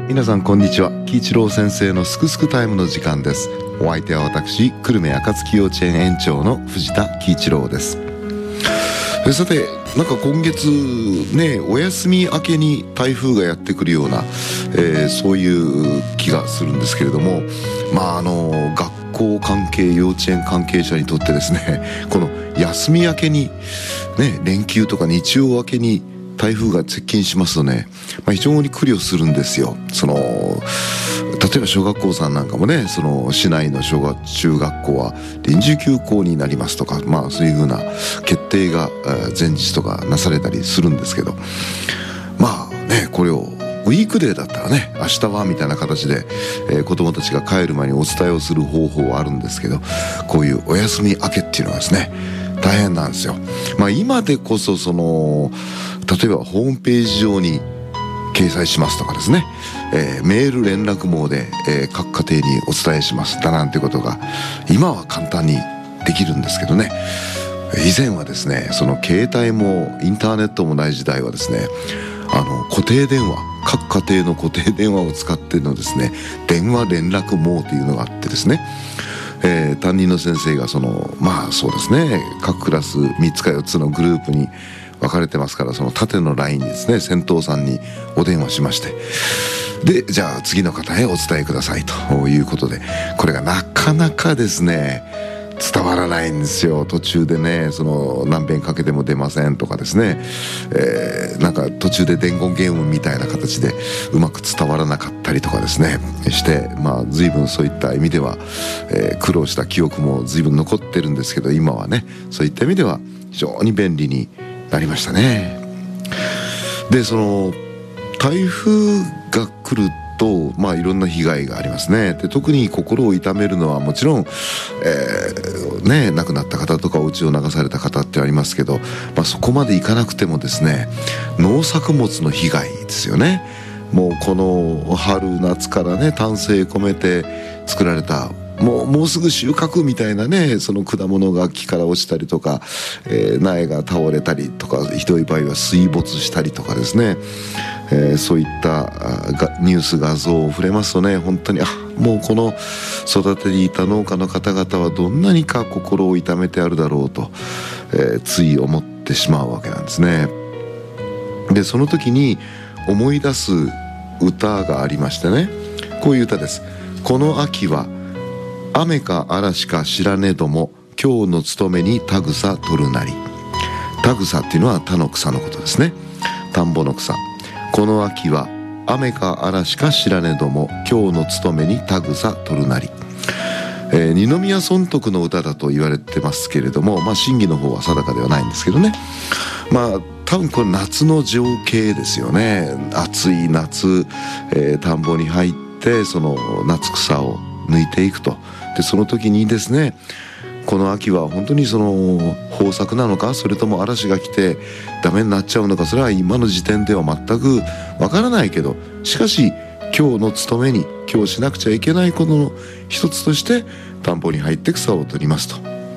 皆さんこんにちは。喜一郎先生のすくすくタイムの時間です。お相手は私、久留米暁幼稚園園長の藤田喜一郎です。さて、なんか今月ね、お休み明けに台風がやってくるような、そういう気がするんですけれども、学校関係、幼稚園関係者にとってですね、この休み明けにね、連休とか日曜明けに台風が接近しますとね、非常に苦慮するんですよ。例えば小学校さんなんかもね、市内の小学中学校は臨時休校になりますとか、そういうふうな決定が前日とかなされたりするんですけど、これをウィークデーだったらね、明日はみたいな形で、子供たちが帰る前にお伝えをする方法はあるんですけど、こういうお休み明けっていうのはですね、大変なんですよ。今でこそ例えばホームページ上に掲載しますとかですね、メール連絡網で、各家庭にお伝えしますだなんてことが今は簡単にできるんですけどね、以前はですね、携帯もインターネットもない時代はですね、固定電話、各家庭の固定電話を使ってのですね、電話連絡網というのがあってですね、担任の先生がそうですね、各クラス3つか4つのグループに分かれてますから、縦のラインにですね、先頭さんにお電話しまして、でじゃあ次の方へお伝えくださいということで、これがなかなかですね伝わらないんですよ。途中でね、何遍かけても出ませんとかですね、なんか途中で伝言ゲームみたいな形でうまく伝わらなかったりとかですねして、随分そういった意味では、苦労した記憶も随分残ってるんですけど、今はねそういった意味では非常に便利になりましたね。で台風が来るといろんな被害がありますね。で特に心を痛めるのはもちろん、亡くなった方とかお家を流された方ってありますけど、そこまでいかなくてもですね、農作物の被害ですよね。もうこの春夏からね、丹精込めて作られたもうすぐ収穫みたいなね、果物が木から落ちたりとか、苗が倒れたりとか、ひどい場合は水没したりとかですね、そういったニュース画像を触れますとね、本当にもうこの育てていた農家の方々はどんなにか心を痛めてあるだろうと、つい思ってしまうわけなんですね。でその時に思い出す歌がありましてね、こういう歌です。この秋は雨か嵐か知らねども、今日の勤めに田草取るなり。田草っていうのは田の草のことですね。田んぼの草。この秋は雨か嵐か知らねども、今日の勤めに田草取るなり。二宮尊徳の歌だと言われてますけれども、真偽の方は定かではないんですけどね、多分これ夏の情景ですよね。暑い夏、田んぼに入って夏草を抜いていくと。でその時にですね、この秋は本当に豊作なのか、それとも嵐が来てダメになっちゃうのか、それは今の時点では全くわからないけど、しかし今日の務めに、今日しなくちゃいけないことの一つとして田んぼに入って草を取りますと、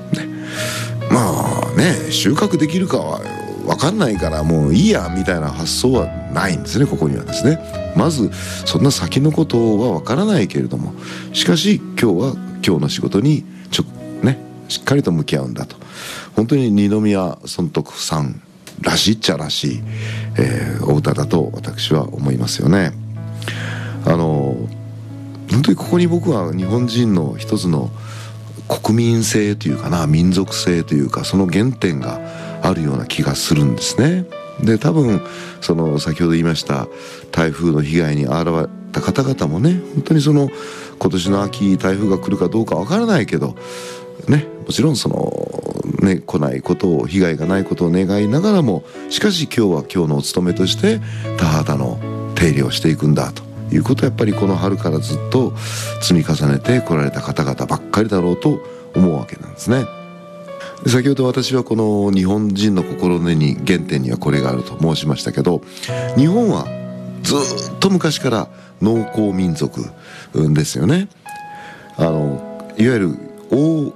収穫できるかは分かんないからもういいやみたいな発想はないんですね。ここにはですね、まずそんな先のことは分からないけれども、しかし今日は今日の仕事にしっかりと向き合うんだと。本当に二宮尊徳さんらしいっちゃらしい、お歌だと私は思いますよね。本当にここに僕は日本人の一つの国民性というかな、民族性というか、その原点があるような気がするんですね。で多分先ほど言いました台風の被害に遭われた方々もね、本当に今年の秋台風が来るかどうかわからないけどね、もちろん来ないことを、被害がないことを願いながらも、しかし今日は今日のお務めとして田畑の手入れをしていくんだということを、やっぱりこの春からずっと積み重ねてこられた方々ばっかりだろうと思うわけなんですね。で先ほど私はこの日本人の心根に、原点にはこれがあると申しましたけど、日本はずっと昔から農耕民族ですよね。いわゆる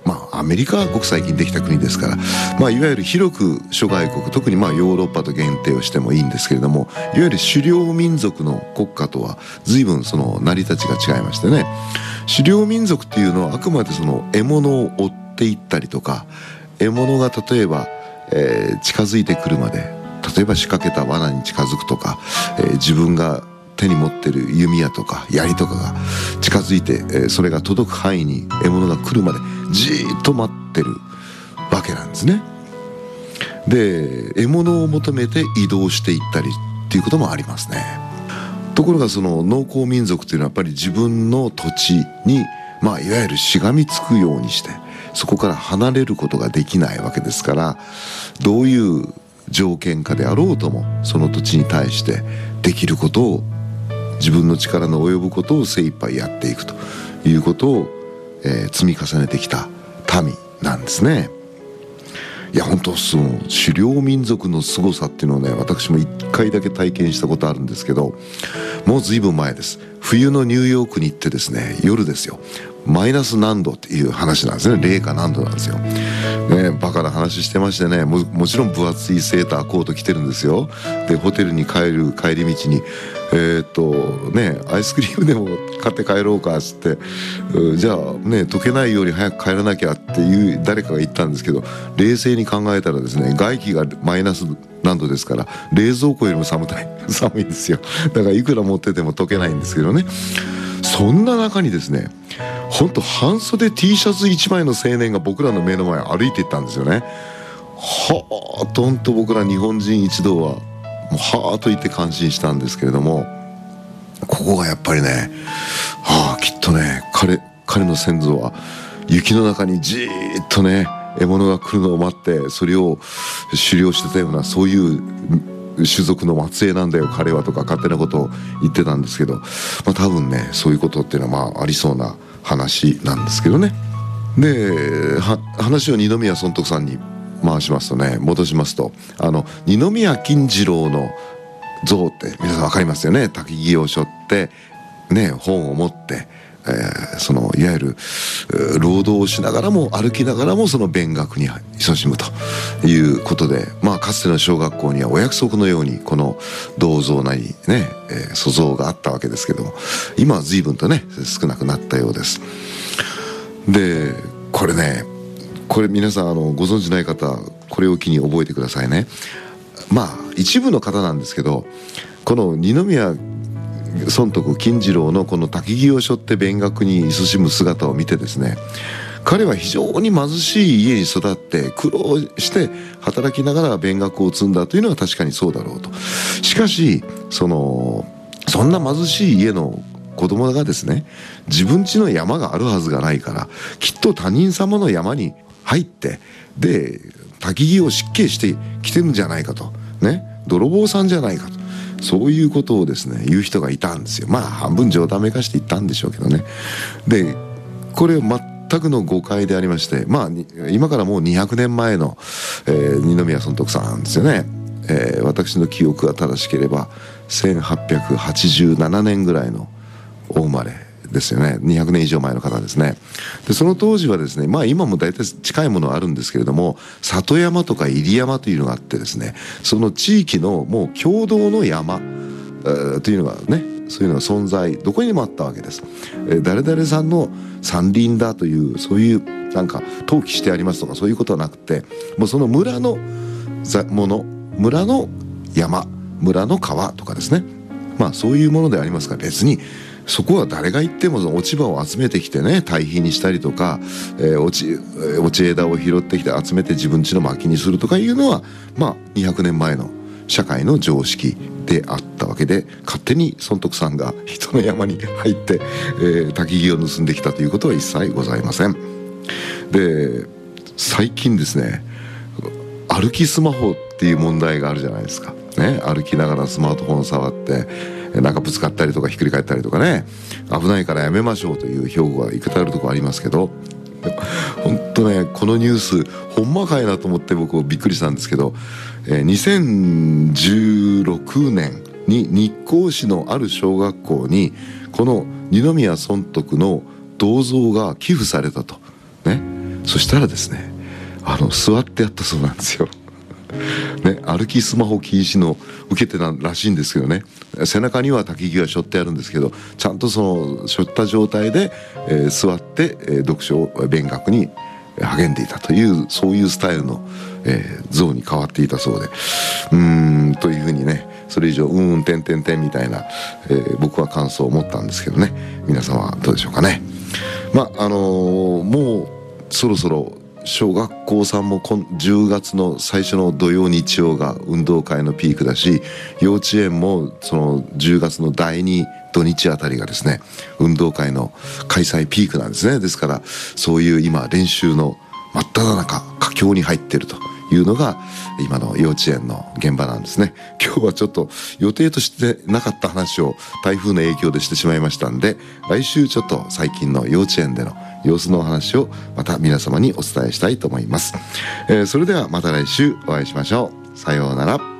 アメリカはごく最近できた国ですから、いわゆる広く諸外国、特にヨーロッパと限定をしてもいいんですけれども、いわゆる狩猟民族の国家とは随分その成り立ちが違いましてね、狩猟民族っていうのはあくまでその獲物を追っていったりとか、獲物が例えば、近づいてくるまで、例えば仕掛けた罠に近づくとか、自分が手に持ってる弓矢とか槍とかが近づいて、それが届く範囲に獲物が来るまでじーっと待ってるわけなんですね。で、獲物を求めて移動していったりっていうこともありますね。ところがその農耕民族っていうのはやっぱり自分の土地にいわゆるしがみつくようにしてそこから離れることができないわけですから、どういう条件下であろうともその土地に対してできることを、自分の力の及ぶことを精一杯やっていくということを、積み重ねてきた民なんですね。いや本当、その狩猟民族の凄さっていうのをね、私も1回だけ体験したことあるんですけど、もう随分前です。冬のニューヨークに行ってですね、夜ですよ、マイナス何度っていう話なんですね。零下何度なんですよ、ね、バカな話してましてね、もちろん分厚いセーターコート着てるんですよ。でホテルに帰る帰り道にアイスクリームでも買って帰ろうかっつって、じゃあね溶けないように早く帰らなきゃっていう誰かが言ったんですけど、冷静に考えたらですね、外気がマイナス何度ですから冷蔵庫よりも寒いんですよ。だからいくら持ってても溶けないんですけどね。そんな中にですね、本当半袖 T シャツ1枚の青年が僕らの目の前を歩いていったんですよね。はあとんと僕ら日本人一同はもうはあと言って感心したんですけれども、ここがやっぱりね、きっとね彼の先祖は雪の中にじーっとね獲物が来るのを待ってそれを狩猟してたような、そういう種族の末裔なんだよ彼はとか勝手なことを言ってたんですけど、多分ねそういうことっていうのはありそうな話なんですけどね。で話を二宮尊徳さんに回しますとね、戻しますと、二宮金次郎の像って皆さん分かりますよね。焚き木を背負ってね、本を持ってそのいわゆる労働をしながらも歩きながらもその勉学に勤しむということで、かつての小学校にはお約束のようにこの銅像なりね、塑像があったわけですけども、今は随分とね少なくなったようです。でこれ皆さんご存じない方これを機に覚えてくださいね。一部の方なんですけど、この二宮尊徳金次郎のこの焚き木を背負って勉学に勤しむ姿を見てですね、彼は非常に貧しい家に育って苦労して働きながら勉学を積んだというのは確かにそうだろうと。しかしそんな貧しい家の子供がですね、自分家の山があるはずがないから、きっと他人様の山に入ってで焚き木を失敬してきてるんじゃないかとね、泥棒さんじゃないかと、そういうことをですね言う人がいたんですよ。半分冗談めかして言ったんでしょうけどね。でこれ全くの誤解でありまして、今からもう200年前の、二宮尊徳さんですよね。私の記憶が正しければ1887年ぐらいのお生まれですよね。200年以上前の方ですね。でその当時はですね、今も大体近いものはあるんですけれども、里山とか入山というのがあってですね、その地域のもう共同の山というのがね、そういうのが存在どこにもあったわけです。誰々さんの山林だというそういうなんか登記してありますとかそういうことはなくて、もうその村のもの、村の山、村の川とかですね、そういうものでありますから、別にそこは誰が行っても落ち葉を集めてきてね堆肥にしたりとか、落ち枝を拾ってきて集めて自分家の薪にするとかいうのは200年前の社会の常識であったわけで、勝手に尊徳さんが人の山に入って、焚き木を盗んできたということは一切ございません。で最近ですね、歩きスマホっていう問題があるじゃないですかね。歩きながらスマートフォンを触ってなんかぶつかったりとかひっくり返ったりとかね、危ないからやめましょうという標語がいくたあるところありますけど、本当ねこのニュースほんまかいなと思って僕びっくりしたんですけど、2016年に日光市のある小学校にこの二宮尊徳の銅像が寄付されたとね。 そしたらですね、座ってやったそうなんですよね、歩きスマホ禁止の受けてたらしいんですけどね、背中には焚き木が背負ってあるんですけど、ちゃんとその背負った状態で、座って、読書を勉学に励んでいたという、そういうスタイルの、像に変わっていたそうで、というふうにね、それ以上てんてんてんみたいな、僕は感想を持ったんですけどね、皆さんはどうでしょうかね。もうそろそろ小学校さんも10月の最初の土曜日曜が運動会のピークだし、幼稚園もその10月の第2土日あたりがですね、運動会の開催ピークなんですね。ですからそういう今練習の真っ只中、佳境に入っているというのが今の幼稚園の現場なんですね。今日はちょっと予定としてなかった話を台風の影響でしてしまいましたんで、来週ちょっと最近の幼稚園での様子のお話をまた皆様にお伝えしたいと思います。それではまた来週お会いしましょう。さようなら。